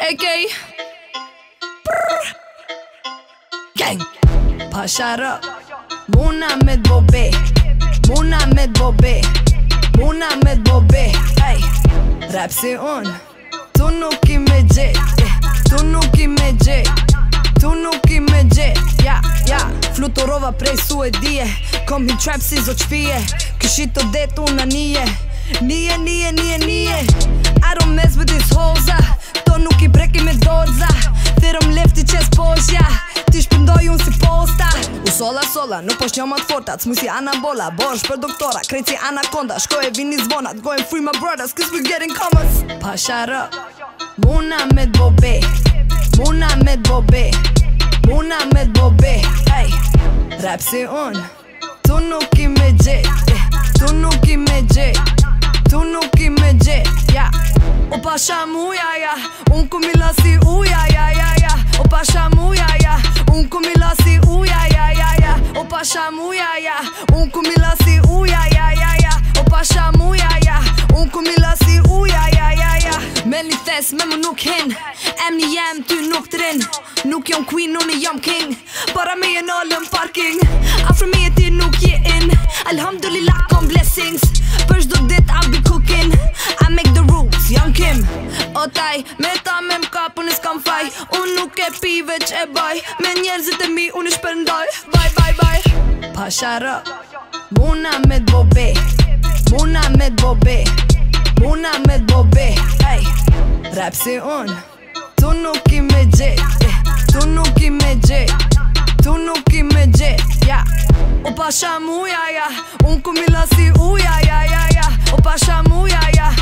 AK Gang Pasharë Muna me t'bobe Muna me t'bobe Muna me t'bobe Ej Rap si unë Tu nuk I me gje Tu nuk I me gje Tu nuk I me gje Fluturova prej Suedije Kom hi trap si zot shpije Këshit të det unë nije Nije I don't mess with these hoes To nuk I breki me doza Thirëm lefti qes poshja Ti shpëndoj unë si posta U sola, nuk po shnjo ma t'forta T'smu si anabola, bosh për doktora Krejt si anakonda, shkoj e vini zvonat Go and free my brothers, cause we getting commas Pasharë Muna me t'bobe Muna me t'bobe Muna me t'bobe Ej Rap si unë Tu nuk I me gje Tu nuk I me gje Tu nuk I me gje O pasha muja Unë ku mi lasi uja O pasha muja Unë ku mi lasi uja O pasha muja Unë ku mi lasi uja O pasha muja Unë ku mi lasi uja Me një thes me më nuk hin Em një jem ty nuk t'rin Nuk jom queen, unë jom king Para me e nalëm parking Afro me e ti nuk je in Alhamdulillah kom blessings Për shdo dit I'll be cooking I make the rules, young Kim O taj, me ta me m'kap unë s'kam faj Unë nuk e pi veç e baj Me njerëzit e mi unë I shpërndaj Bye Pasharë Muna me t'bobe Muna me t'bobe Muna me t'bobe Ej Rap si unë Tu nuk I me gje Tu nuk I me gje Tu nuk I me gje O pasha muja Unë ku mi lasi uja O pasha muja